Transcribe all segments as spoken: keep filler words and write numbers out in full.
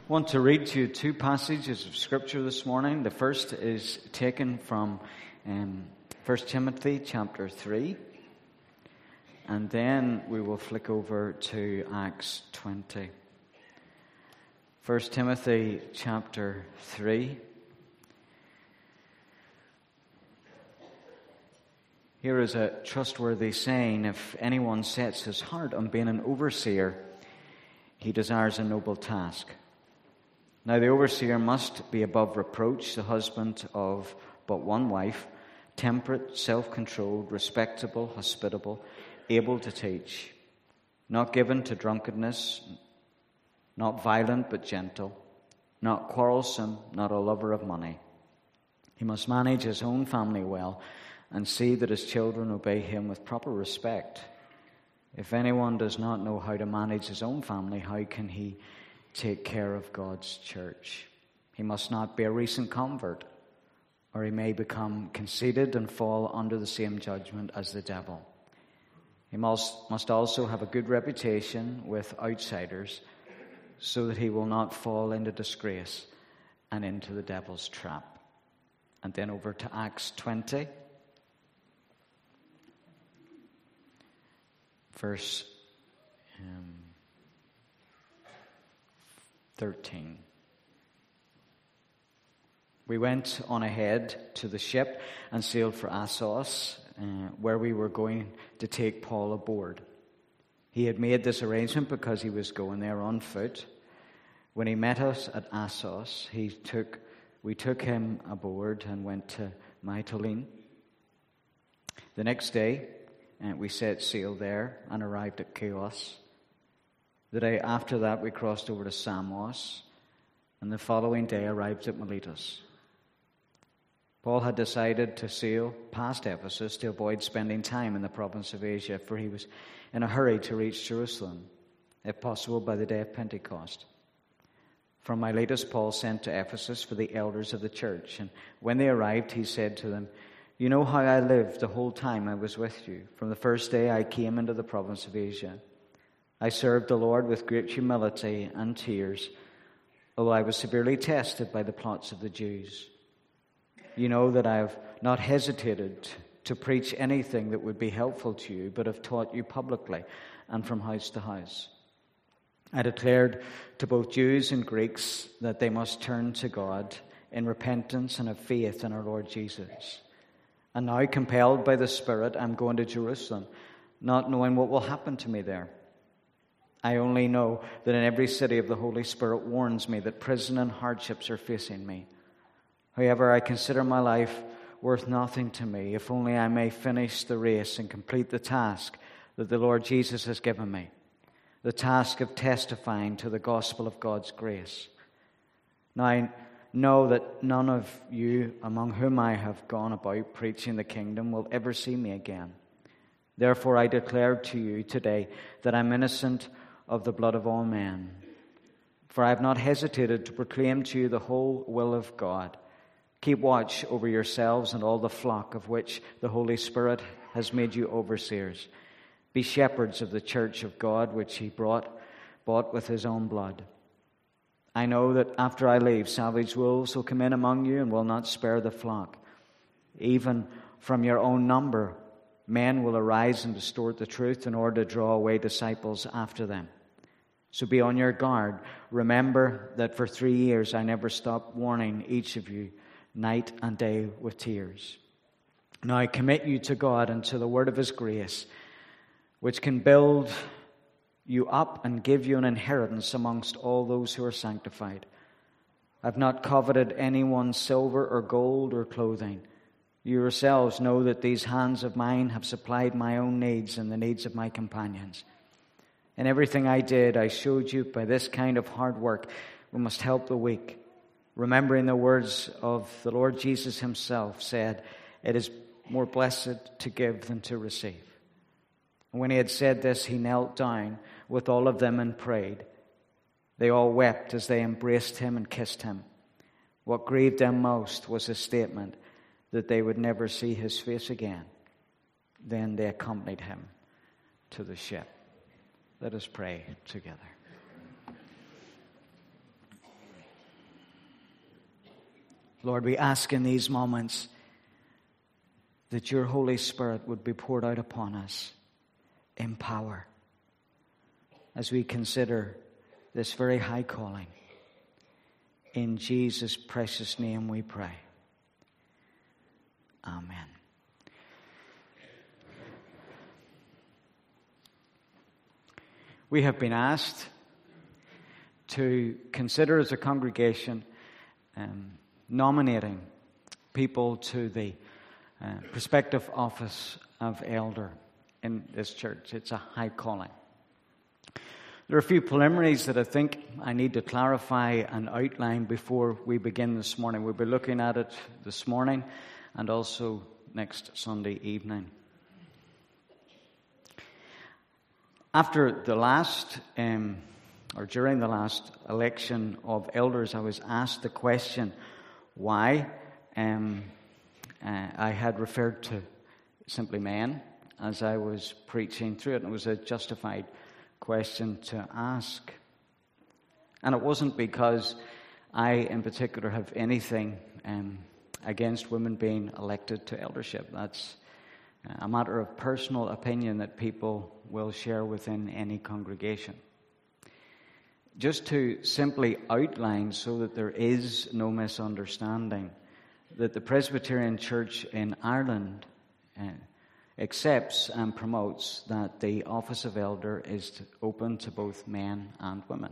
I want to read to you two passages of Scripture this morning. The first is taken from um, First Timothy chapter three. And then we will flick over to Acts twenty. First Timothy chapter three. Here is a trustworthy saying: if anyone sets his heart on being an overseer, he desires a noble task. Now the overseer must be above reproach, the husband of but one wife, temperate, self-controlled, respectable, hospitable, able to teach, not given to drunkenness, not violent but gentle, not quarrelsome, not a lover of money. He must manage his own family well and see that his children obey him with proper respect. If anyone does not know how to manage his own family, how can he take care of God's church? He must not be a recent convert, or he may become conceited and fall under the same judgment as the devil. He must, must also have a good reputation with outsiders, so that he will not fall into disgrace and into the devil's trap. And then over to Acts twenty, verse um, thirteen. We went on ahead to the ship and sailed for Assos, uh, where we were going to take Paul aboard. He had made this arrangement because he was going there on foot. When he met us at Assos, he took, we took him aboard and went to Mytilene. The next day, uh, we set sail there and arrived at Chios. The day after that, we crossed over to Samos, and the following day arrived at Miletus. Paul had decided to sail past Ephesus to avoid spending time in the province of Asia, for he was in a hurry to reach Jerusalem, if possible by the day of Pentecost. From Miletus, Paul sent to Ephesus for the elders of the church, and when they arrived, he said to them, "You know how I lived the whole time I was with you, from the first day I came into the province of Asia. I served the Lord with great humility and tears, although I was severely tested by the plots of the Jews. You know that I have not hesitated to preach anything that would be helpful to you, but have taught you publicly and from house to house. I declared to both Jews and Greeks that they must turn to God in repentance and have faith in our Lord Jesus. And now, compelled by the Spirit, I'm going to Jerusalem, not knowing what will happen to me there. I only know that in every city of the Holy Spirit warns me that prison and hardships are facing me. However, I consider my life worth nothing to me, if only I may finish the race and complete the task that the Lord Jesus has given me, the task of testifying to the gospel of God's grace. Now, I know that none of you among whom I have gone about preaching the kingdom will ever see me again. Therefore, I declare to you today that I'm innocent of the blood of all men. For I have not hesitated to proclaim to you the whole will of God. Keep watch over yourselves and all the flock of which the Holy Spirit has made you overseers. Be shepherds of the church of God, which he brought, bought with his own blood. I know that after I leave, savage wolves will come in among you and will not spare the flock. Even from your own number, men will arise and distort the truth in order to draw away disciples after them. So be on your guard. Remember that for three years I never stopped warning each of you night and day with tears. Now I commit you to God and to the word of his grace, which can build you up and give you an inheritance amongst all those who are sanctified. I've not coveted anyone's silver or gold or clothing. You yourselves know that these hands of mine have supplied my own needs and the needs of my companions. In everything I did, I showed you by this kind of hard work we must help the weak, remembering the words of the Lord Jesus himself said, "It is more blessed to give than to receive." And when he had said this, he knelt down with all of them and prayed. They all wept as they embraced him and kissed him. What grieved them most was his statement that they would never see his face again. Then they accompanied him to the ship. Let us pray together. Lord, we ask in these moments that your Holy Spirit would be poured out upon us in power as we consider this very high calling. In Jesus' precious name we pray. Amen. We have been asked to consider as a congregation um, nominating people to the uh, prospective office of elder in this church. It's a high calling. There are a few preliminaries that I think I need to clarify and outline before we begin this morning. We'll be looking at it this morning and also next Sunday evening. After the last, um, or during the last election of elders, I was asked the question why um, uh, I had referred to simply men as I was preaching through it. And it was a justified question to ask. And it wasn't because I in particular have anything um, against women being elected to eldership. That's a matter of personal opinion that people will share within any congregation. Just to simply outline so that there is no misunderstanding, that the Presbyterian Church in Ireland uh, accepts and promotes that the office of elder is to open to both men and women.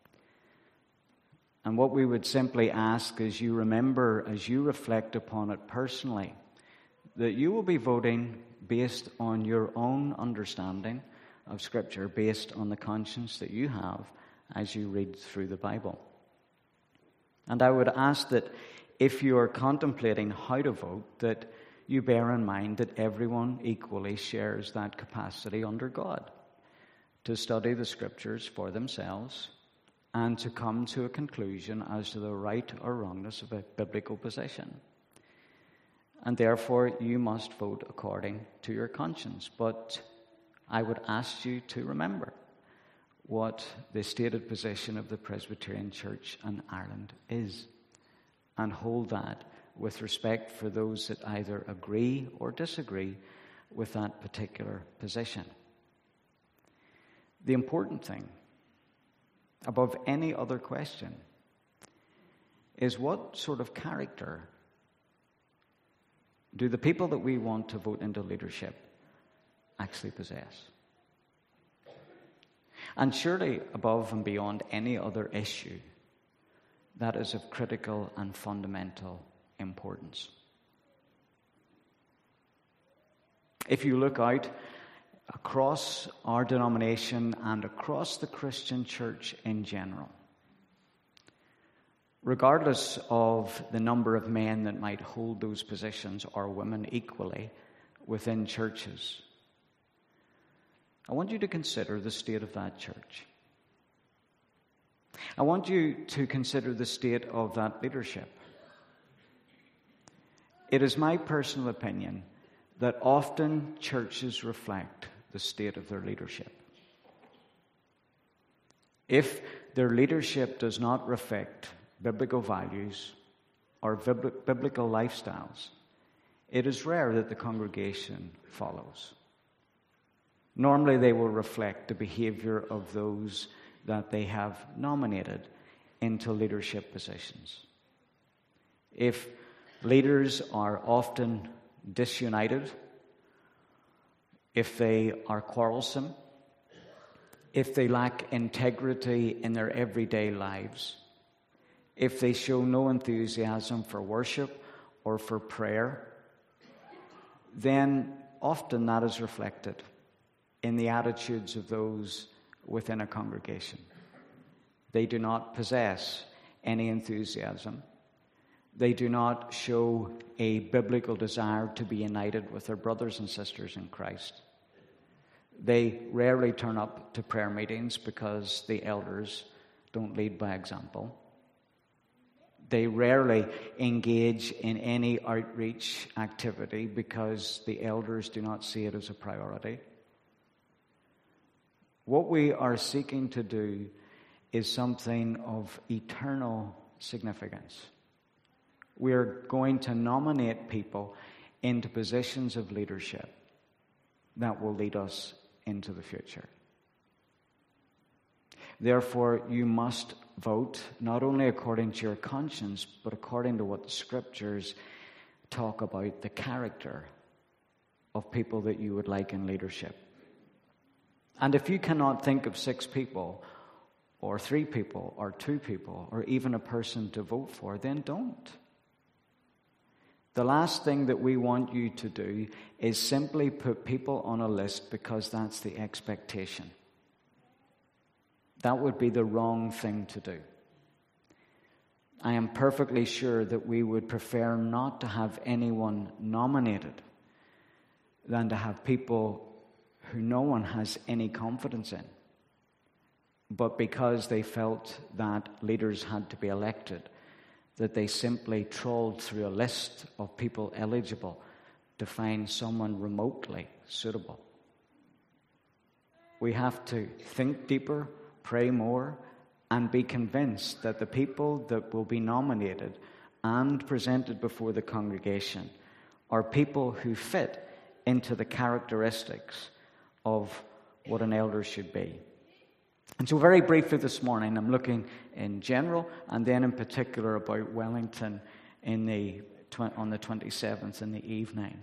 And what we would simply ask is you remember, as you reflect upon it personally, that you will be voting based on your own understanding of Scripture, based on the conscience that you have as you read through the Bible. And I would ask that if you are contemplating how to vote, that you bear in mind that everyone equally shares that capacity under God to study the Scriptures for themselves and to come to a conclusion as to the right or wrongness of a biblical position. And therefore, you must vote according to your conscience. But I would ask you to remember what the stated position of the Presbyterian Church in Ireland is, and hold that with respect for those that either agree or disagree with that particular position. The important thing, above any other question, is what sort of character do the people that we want to vote into leadership actually possess? And surely, above and beyond any other issue, that is of critical and fundamental importance. If you look out across our denomination and across the Christian church in general, regardless of the number of men that might hold those positions or women equally within churches, I want you to consider the state of that church. I want you to consider the state of that leadership. It is my personal opinion that often churches reflect the state of their leadership. If their leadership does not reflect biblical values or biblical lifestyles, it is rare that the congregation follows. Normally, they will reflect the behavior of those that they have nominated into leadership positions. If leaders are often disunited, if they are quarrelsome, if they lack integrity in their everyday lives, if they show no enthusiasm for worship or for prayer, then often that is reflected in the attitudes of those within a congregation. They do not possess any enthusiasm. They do not show a biblical desire to be united with their brothers and sisters in Christ. They rarely turn up to prayer meetings because the elders don't lead by example. They rarely engage in any outreach activity because the elders do not see it as a priority. What we are seeking to do is something of eternal significance. we're going to nominate people into positions of leadership that will lead us into the future. Therefore, you must vote not only according to your conscience, but according to what the Scriptures talk about the character of people that you would like in leadership. And if you cannot think of six people, or three people, or two people, or even a person to vote for, then don't. The last thing that we want you to do is simply put people on a list because that's the expectation. That would be the wrong thing to do. I am perfectly sure that we would prefer not to have anyone nominated than to have people who no one has any confidence in. But because they felt that leaders had to be elected, that they simply trawled through a list of people eligible to find someone remotely suitable. We have to think deeper, pray more, and be convinced that the people that will be nominated and presented before the congregation are people who fit into the characteristics of what an elder should be. And so very briefly this morning, I'm looking in general and then in particular about Wellington in the on the twenty-seventh in the evening.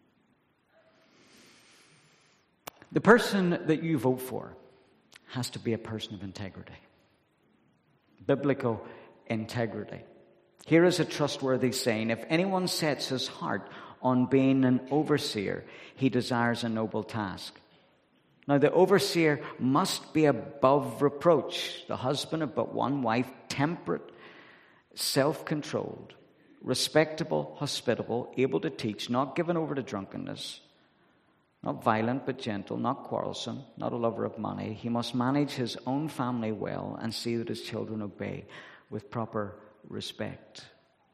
The person that you vote for has to be a person of integrity. Biblical integrity. Here is a trustworthy saying: if anyone sets his heart on being an overseer, he desires a noble task. Now, the overseer must be above reproach, the husband of but one wife, temperate, self-controlled, respectable, hospitable, able to teach, not given over to drunkenness, not violent but gentle, not quarrelsome, not a lover of money. He must manage his own family well and see that his children obey with proper respect.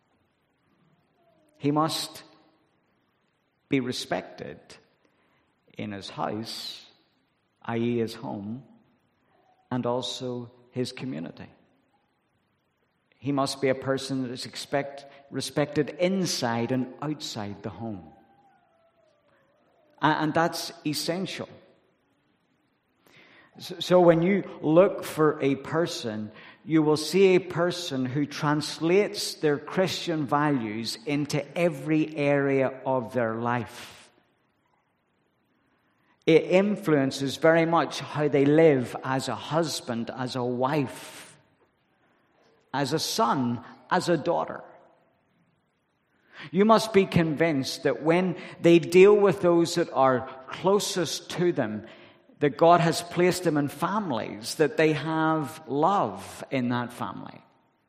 He must be respected in his house, that is his home, and also his community. He must be a person that is expect, respected inside and outside the home. And that's essential. So when you look for a person, you will see a person who translates their Christian values into every area of their life. It influences very much how they live as a husband, as a wife, as a son, as a daughter. You must be convinced that when they deal with those that are closest to them, that God has placed them in families, that they have love in that family.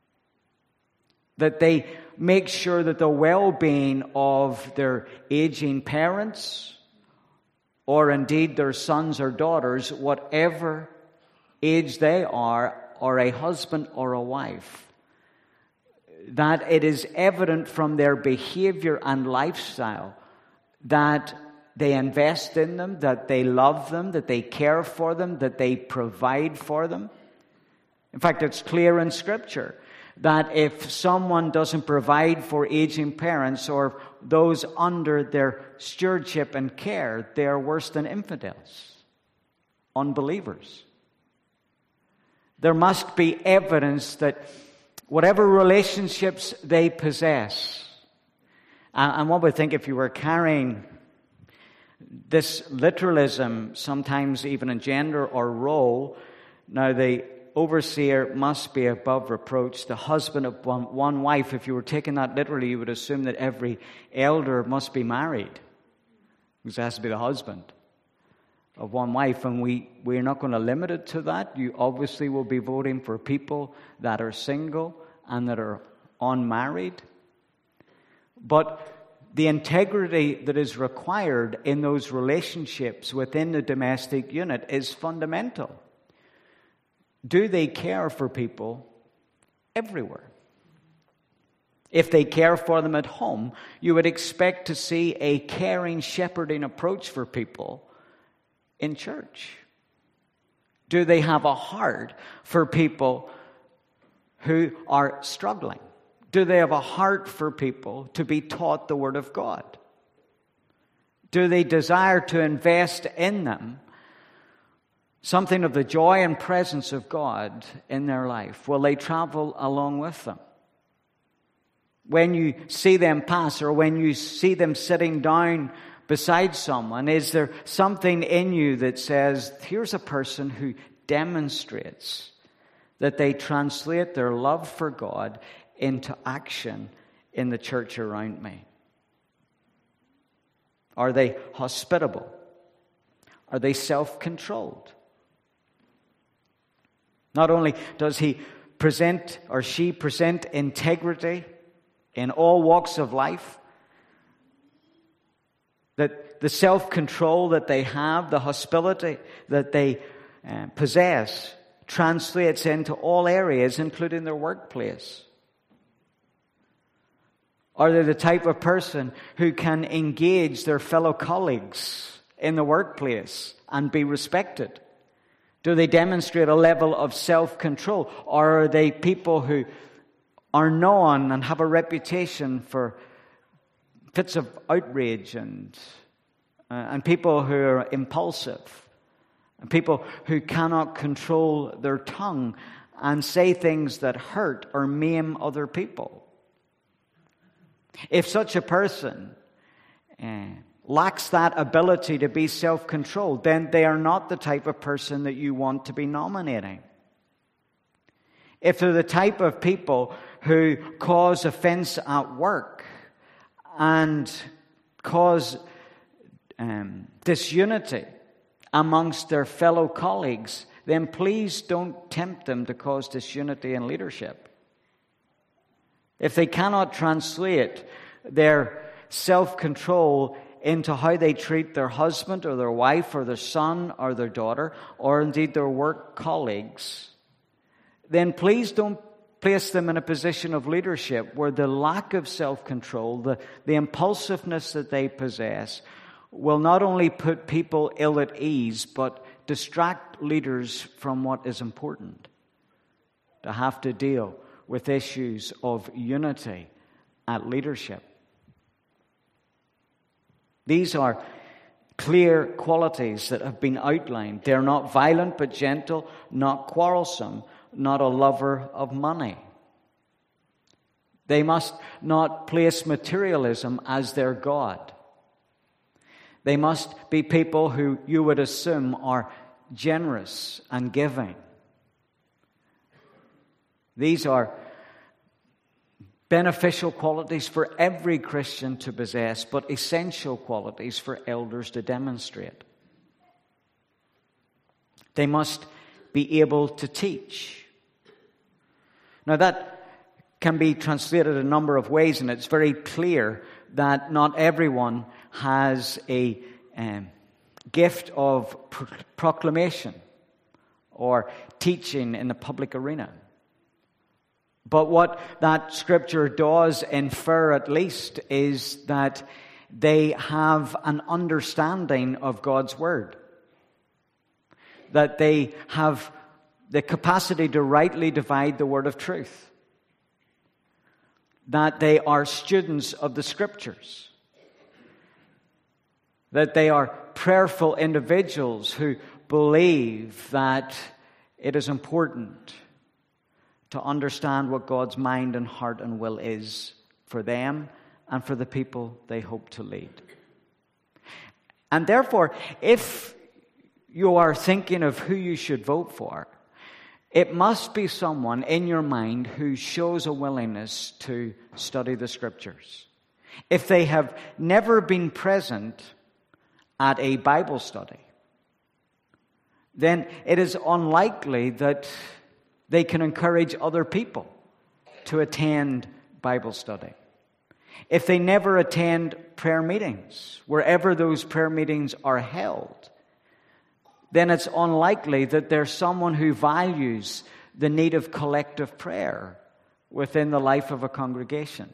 That they make sure that the well-being of their aging parents, or indeed their sons or daughters, whatever age they are, or a husband or a wife, that it is evident from their behavior and lifestyle that they invest in them, that they love them, that they care for them, that they provide for them. In fact, it's clear in Scripture that if someone doesn't provide for aging parents or those under their stewardship and care, they are worse than infidels, unbelievers. There must be evidence that whatever relationships they possess, and one would think if you were carrying this literalism, sometimes even in gender or role, now the overseer must be above reproach, the husband of one, one wife. If you were taking that literally, you would assume that every elder must be married, because it has to be the husband of one wife, and we, we're not going to limit it to that. You obviously will be voting for people that are single and that are unmarried. But the integrity that is required in those relationships within the domestic unit is fundamental. Do they care for people everywhere? If they care for them at home, you would expect to see a caring, shepherding approach for people in church. Do they have a heart for people who are struggling? Do they have a heart for people to be taught the Word of God? Do they desire to invest in them something of the joy and presence of God in their life? Will they travel along with them? When you see them pass, or when you see them sitting down beside someone, is there something in you that says, here's a person who demonstrates that they translate their love for God into action in the church around me? Are they hospitable? Are they self-controlled? Not only does he present or she present integrity in all walks of life, that the self-control that they have, the hospitality that they uh, possess, translates into all areas, including their workplace. Are they the type of person who can engage their fellow colleagues in the workplace and be respected? Do they demonstrate a level of self-control? Or are they people who are known and have a reputation for fits of outrage and, uh, and people who are impulsive, and people who cannot control their tongue and say things that hurt or maim other people? If such a person uh, lacks that ability to be self-controlled, then they are not the type of person that you want to be nominating. If they're the type of people who cause offense at work and cause um, disunity amongst their fellow colleagues, then please don't tempt them to cause disunity in leadership. If they cannot translate their self-control into how they treat their husband or their wife or their son or their daughter, or indeed their work colleagues, then please don't place them in a position of leadership where the lack of self-control, the, the impulsiveness that they possess, will not only put people ill at ease, but distract leaders from what is important. To have to deal with issues of unity at leadership. These are clear qualities that have been outlined. They're not violent but gentle, not quarrelsome, not a lover of money. They must not place materialism as their God. They must be people who you would assume are generous and giving. These are beneficial qualities for every Christian to possess, but essential qualities for elders to demonstrate. They must be able to teach. Now that can be translated a number of ways, and it's very clear that not everyone has a um, gift of pro- proclamation or teaching in the public arena. But what that scripture does infer, at least, is that they have an understanding of God's word. That they have the capacity to rightly divide the word of truth. That they are students of the scriptures. That they are prayerful individuals who believe that it is important to understand what God's mind and heart and will is for them and for the people they hope to lead. And therefore, if you are thinking of who you should vote for, it must be someone in your mind who shows a willingness to study the scriptures. If they have never been present at a Bible study, then it is unlikely that they can encourage other people to attend Bible study. If they never attend prayer meetings, wherever those prayer meetings are held, then it's unlikely that there's someone who values the need of collective prayer within the life of a congregation.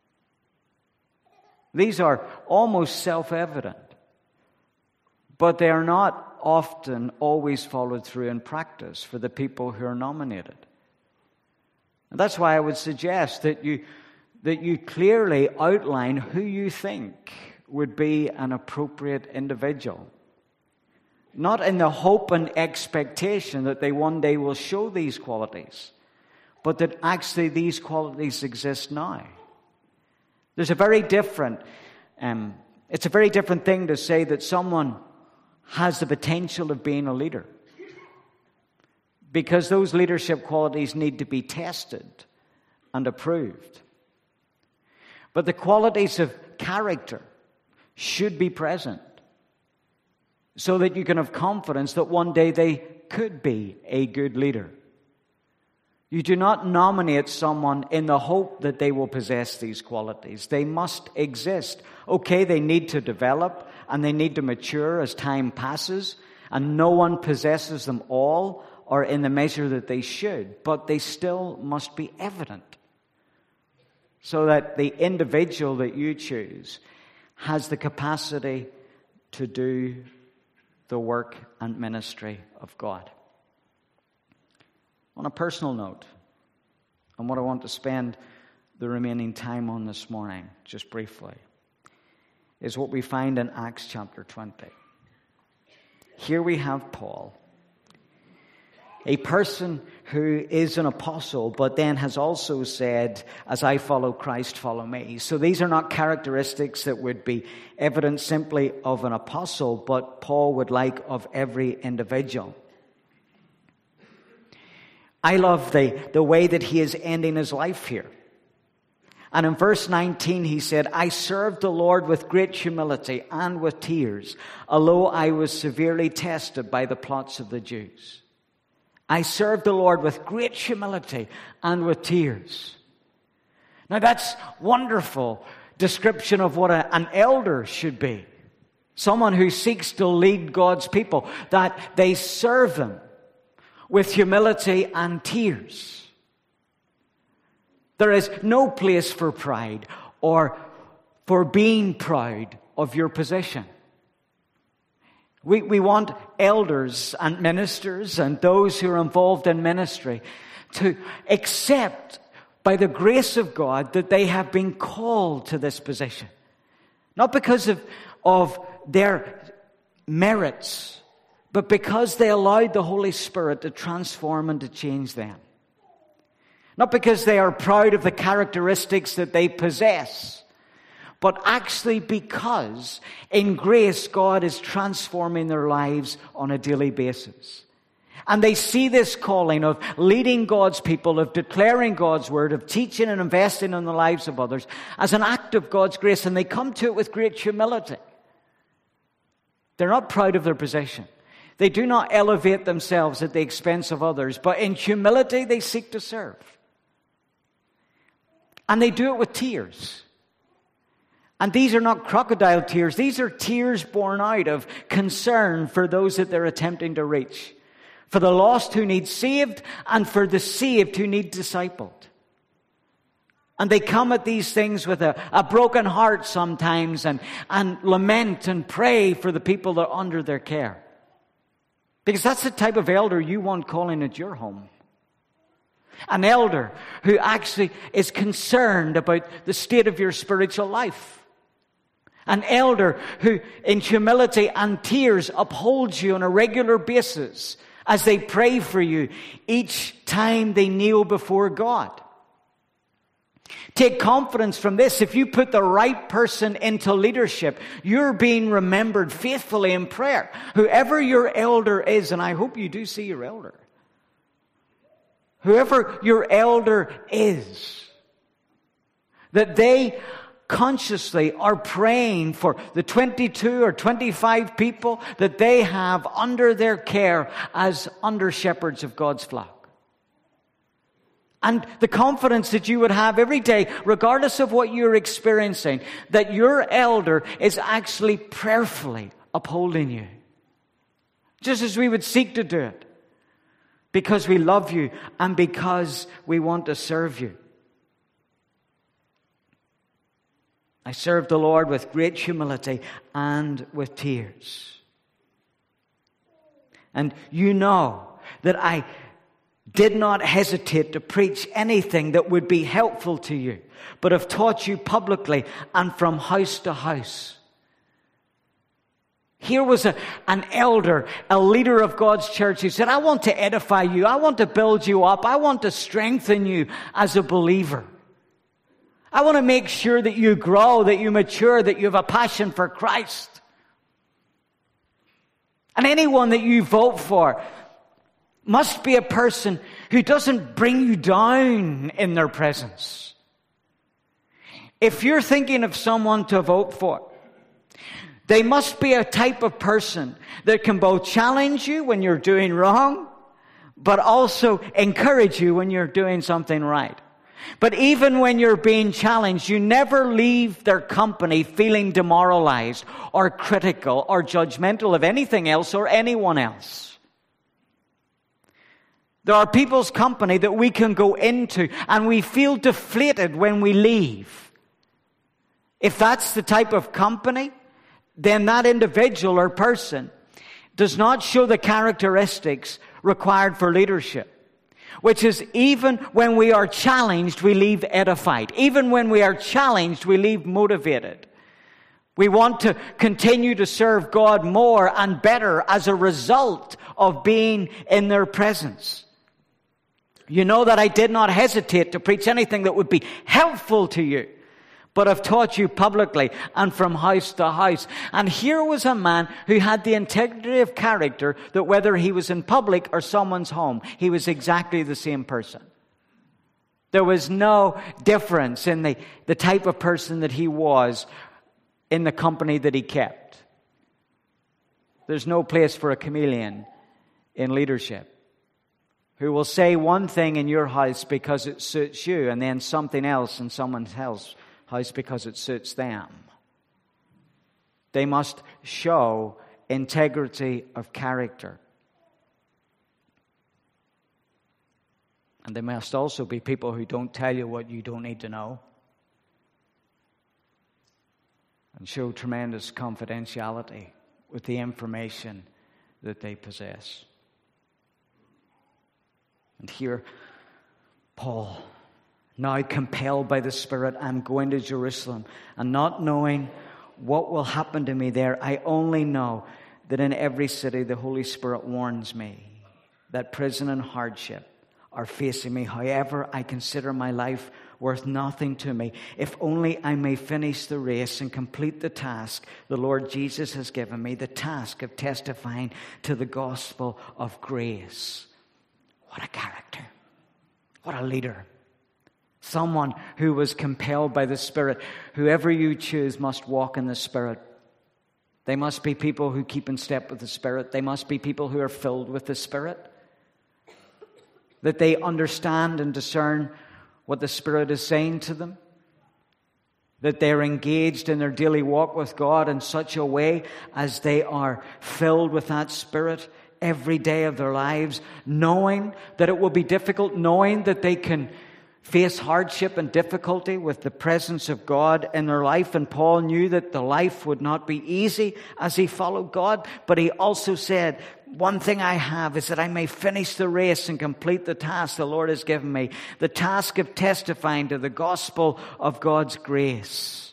These are almost self-evident, but they are not often always followed through in practice for the people who are nominated. And that's why I would suggest that you, that you clearly outline who you think would be an appropriate individual. Not in the hope and expectation that they one day will show these qualities, but that actually these qualities exist now. There's a very different, um, it's a very different thing to say that someone has the potential of being a leader, because those leadership qualities need to be tested and approved. But the qualities of character should be present so that you can have confidence that one day they could be a good leader. You do not nominate someone in the hope that they will possess these qualities. They must exist. Okay, they need to develop and they need to mature as time passes, and no one possesses them all or in the measure that they should, but they still must be evident so that the individual that you choose has the capacity to do the work and ministry of God. On a personal note, and what I want to spend the remaining time on this morning, just briefly, is what we find in Acts chapter twenty. Here we have Paul, a person who is an apostle, but then has also said, as I follow Christ, follow me. So these are not characteristics that would be evident simply of an apostle, but Paul would like of every individual. I love the, the way that he is ending his life here. And in verse nineteen, he said, I served the Lord with great humility and with tears, although I was severely tested by the plots of the Jews. I served the Lord with great humility and with tears. Now that's wonderful description of what a, an elder should be. Someone who seeks to lead God's people, that they serve Him with humility and tears. There is no place for pride or for being proud of your position. We, we want elders and ministers and those who are involved in ministry to accept by the grace of God that they have been called to this position. Not because of, of their merits, but because they allowed the Holy Spirit to transform and to change them. Not because they are proud of the characteristics that they possess, but actually because in grace God is transforming their lives on a daily basis. And they see this calling of leading God's people, of declaring God's word, of teaching and investing in the lives of others as an act of God's grace, and they come to it with great humility. They're not proud of their position. They do not elevate themselves at the expense of others, but in humility they seek to serve. And they do it with tears. And these are not crocodile tears. These are tears born out of concern for those that they're attempting to reach. For the lost who need saved, and for the saved who need discipled. And they come at these things with a, a broken heart sometimes, and, and lament and pray for the people that are under their care. Because that's the type of elder you want calling at your home. An elder who actually is concerned about the state of your spiritual life. An elder who in humility and tears upholds you on a regular basis as they pray for you each time they kneel before God. Take confidence from this. If you put the right person into leadership, you're being remembered faithfully in prayer. Whoever your elder is, and I hope you do see your elder. Whoever your elder is, that they consciously are praying for the twenty-two or twenty-five people that they have under their care as under shepherds of God's flock. And the confidence that you would have every day, regardless of what you're experiencing, that your elder is actually prayerfully upholding you. Just as we would seek to do it. Because we love you and because we want to serve you. I serve the Lord with great humility and with tears. And you know that I did not hesitate to preach anything that would be helpful to you, but have taught you publicly and from house to house. Here was a, an elder, a leader of God's church who said, I want to edify you. I want to build you up. I want to strengthen you as a believer. I want to make sure that you grow, that you mature, that you have a passion for Christ. And anyone that you vote for must be a person who doesn't bring you down in their presence. If you're thinking of someone to vote for, they must be a type of person that can both challenge you when you're doing wrong, but also encourage you when you're doing something right. But even when you're being challenged, you never leave their company feeling demoralized or critical or judgmental of anything else or anyone else. There are people's company that we can go into and we feel deflated when we leave. If that's the type of company, then that individual or person does not show the characteristics required for leadership. Which is, even when we are challenged, we leave edified. Even when we are challenged, we leave motivated. We want to continue to serve God more and better as a result of being in their presence. You know that I did not hesitate to preach anything that would be helpful to you, but have taught you publicly and from house to house. And here was a man who had the integrity of character that whether he was in public or someone's home, he was exactly the same person. There was no difference in the, the type of person that he was in the company that he kept. There's no place for a chameleon in leadership who will say one thing in your house because it suits you and then something else in someone else's house because it suits them. They must show integrity of character. And they must also be people who don't tell you what you don't need to know. And show tremendous confidentiality with the information that they possess. And here, Paul, now compelled by the Spirit, I'm going to Jerusalem, and not knowing what will happen to me there, I only know that in every city the Holy Spirit warns me that prison and hardship are facing me. However, I consider my life worth nothing to me, if only I may finish the race and complete the task the Lord Jesus has given me, the task of testifying to the gospel of grace. What a character. What a leader. Someone who was compelled by the Spirit. Whoever you choose must walk in the Spirit. They must be people who keep in step with the Spirit. They must be people who are filled with the Spirit. That they understand and discern what the Spirit is saying to them. That they're engaged in their daily walk with God in such a way as they are filled with that Spirit every day of their lives, knowing that it will be difficult, knowing that they can face hardship and difficulty with the presence of God in their life. And Paul knew that the life would not be easy as he followed God, but he also said, one thing I have is that I may finish the race and complete the task the Lord has given me, the task of testifying to the gospel of God's grace.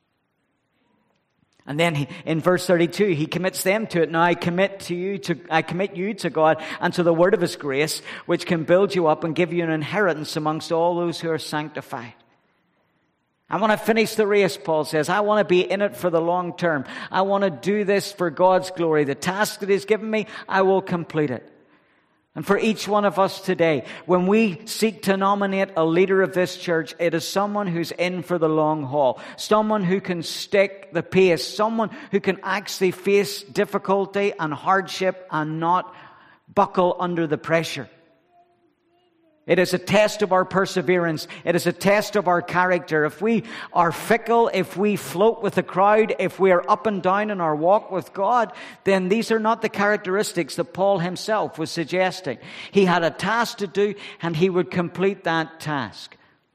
And then he, in verse thirty-two, he commits them to it. Now I commit to you to I commit you to God and to the word of his grace, which can build you up and give you an inheritance amongst all those who are sanctified. I want to finish the race, Paul says. I want to be in it for the long term. I want to do this for God's glory. The task that he's given me, I will complete it. And for each one of us today, when we seek to nominate a leader of this church, it is someone who's in for the long haul. Someone who can stick the pace. Someone who can actually face difficulty and hardship and not buckle under the pressure. It is a test of our perseverance. It is a test of our character. If we are fickle, if we float with the crowd, if we are up and down in our walk with God, then these are not the characteristics that Paul himself was suggesting. He had a task to do, and he would complete that task.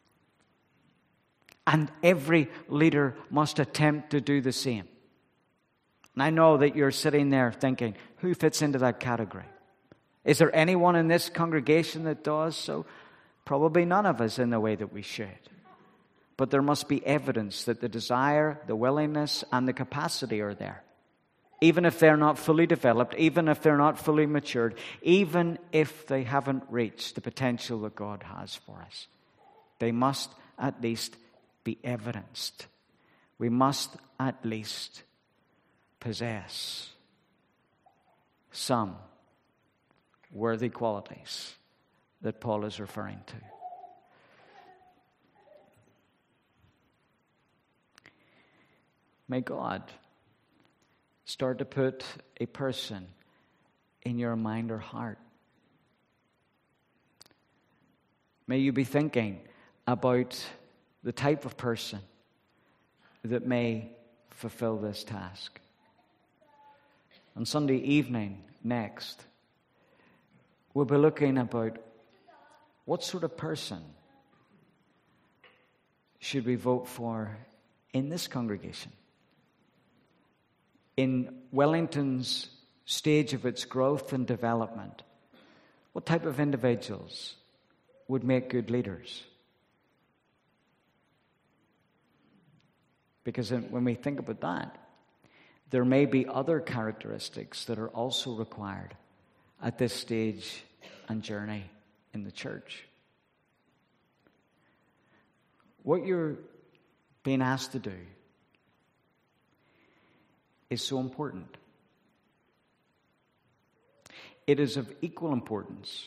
And every leader must attempt to do the same. And I know that you're sitting there thinking, who fits into that category? Is there anyone in this congregation that does so? Probably none of us in the way that we should. But there must be evidence that the desire, the willingness, and the capacity are there. Even if they're not fully developed, even if they're not fully matured, even if they haven't reached the potential that God has for us. They must at least be evidenced. We must at least possess some worthy qualities that Paul is referring to. May God start to put a person in your mind or heart. May you be thinking about the type of person that may fulfill this task. On Sunday evening next, we'll be looking about what sort of person should we vote for in this congregation. In Wellington's stage of its growth and development, what type of individuals would make good leaders? Because when we think about that, there may be other characteristics that are also required at this stage and journey in the church. What you're being asked to do is so important. It is of equal importance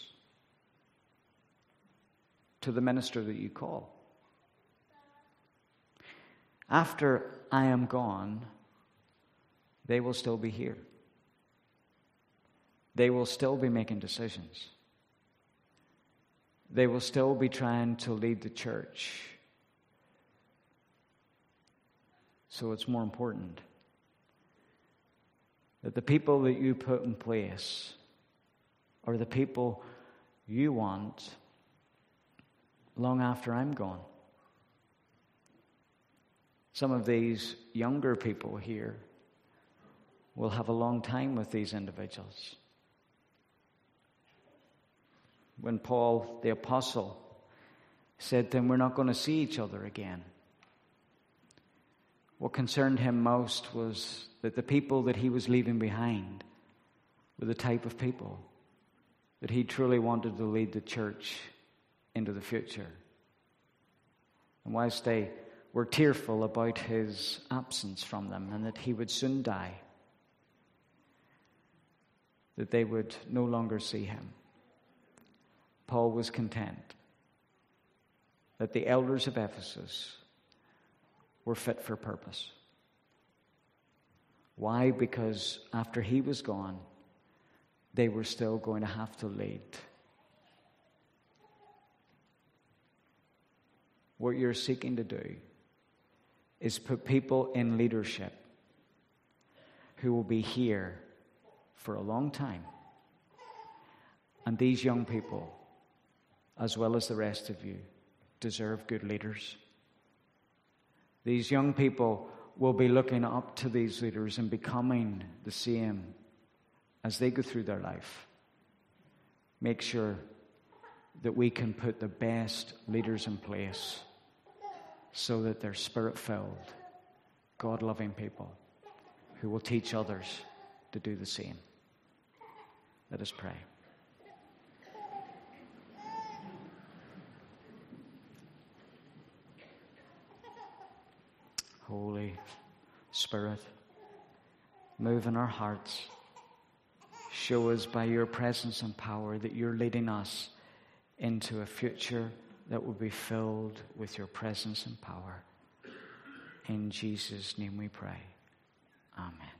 to the minister that you call. After I am gone, they will still be here. They will still be making decisions. They will still be trying to lead the church. So it's more important that the people that you put in place are the people you want long after I'm gone. Some of these younger people here will have a long time with these individuals. When Paul, the apostle, said to them, we're not going to see each other again, what concerned him most was that the people that he was leaving behind were the type of people that he truly wanted to lead the church into the future. And whilst they were tearful about his absence from them and that he would soon die, that they would no longer see him, Paul was content that the elders of Ephesus were fit for purpose. Why? Because after he was gone, they were still going to have to lead. What you're seeking to do is put people in leadership who will be here for a long time. And these young people, as well as the rest of you, deserve good leaders. These young people will be looking up to these leaders and becoming the same as they go through their life. Make sure that we can put the best leaders in place so that they're spirit-filled, God-loving people who will teach others to do the same. Let us pray. Holy Spirit, move in our hearts. Show us by your presence and power that you're leading us into a future that will be filled with your presence and power. In Jesus' name we pray. Amen.